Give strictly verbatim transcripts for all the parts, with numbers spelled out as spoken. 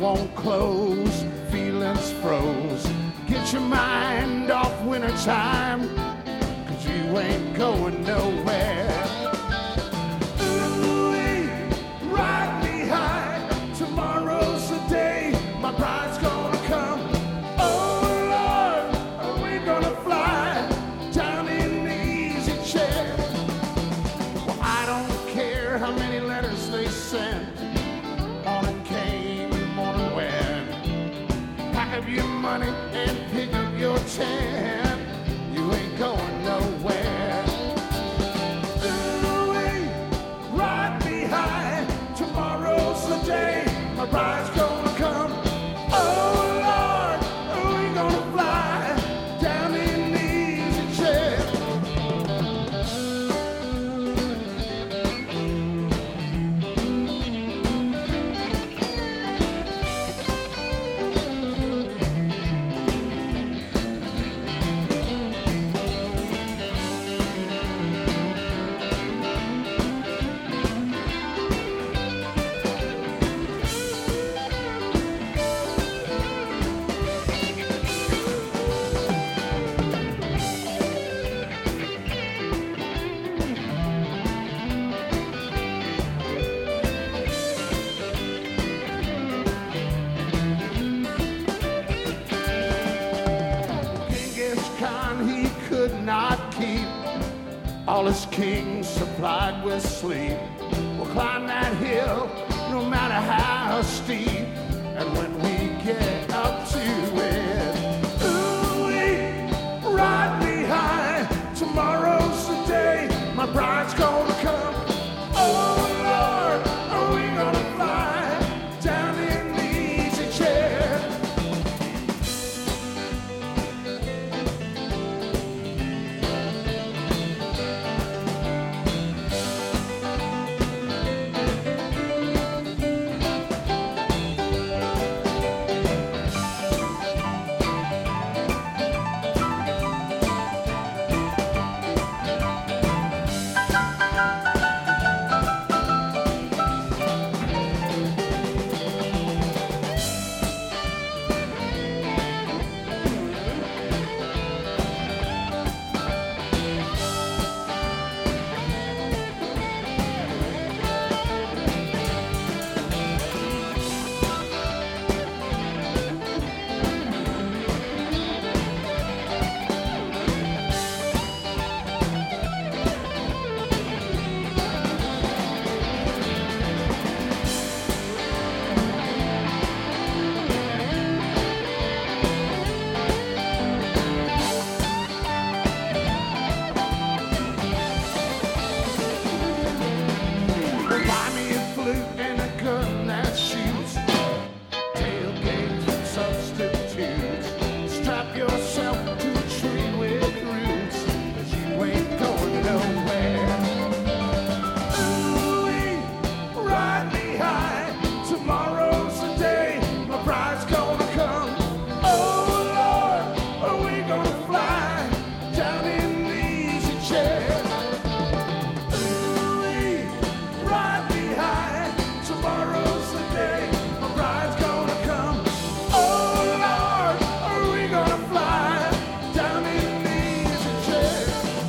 won't close, feelings froze. Get your mind off wintertime, cause you ain't going nowhere. Ooh-wee, ride me high, tomorrow's the day my bride's gonna come. Oh Lord, are we gonna fly down in the easy chair? Well, I don't care how many letters they send. Morning came, morning went. Pack up your money and pick up your tent. You ain't going nowhere. Ooh-wee, ride me high. Tomorrow's the day my bride's gonna come. Oh Lord, are we gonna fly down in the easy chair? He could not keep all his kings supplied with sleep. We'll climb that hill no matter how steep, and when we get up to it, ooh-wee, ride me high. Tomorrow's the day my bride's gonna come. Oh Lord, are we gonna fly down in the easy chair? Buy me a flute and a gun that shoots, tailgates and substitutes. Strap yourself to a tree with roots, cause you ain't going nowhere. Ooh-wee, ride me high. Tomorrow's the day my bride's gonna come. Oh Lord, are we gonna fly down in the easy chair? Ride me high, tomorrow's the day my bride's gonna come. Oh Lord, are we gonna fly down in the easy chair?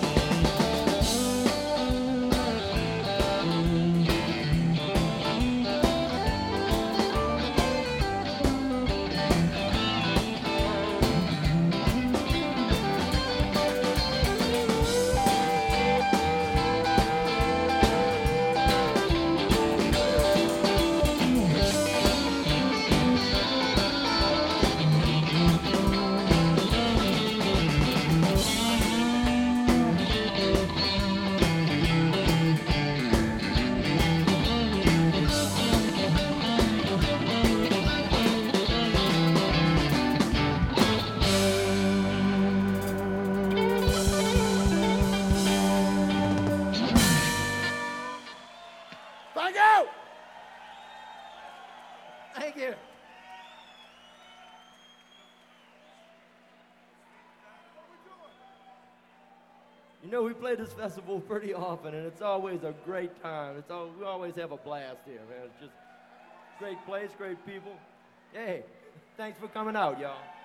Thank you. Thank you. You know, we play this festival pretty often, and it's always a great time. It's all, we always have a blast here, man. It's just great place, great people. Hey, thanks for coming out, y'all.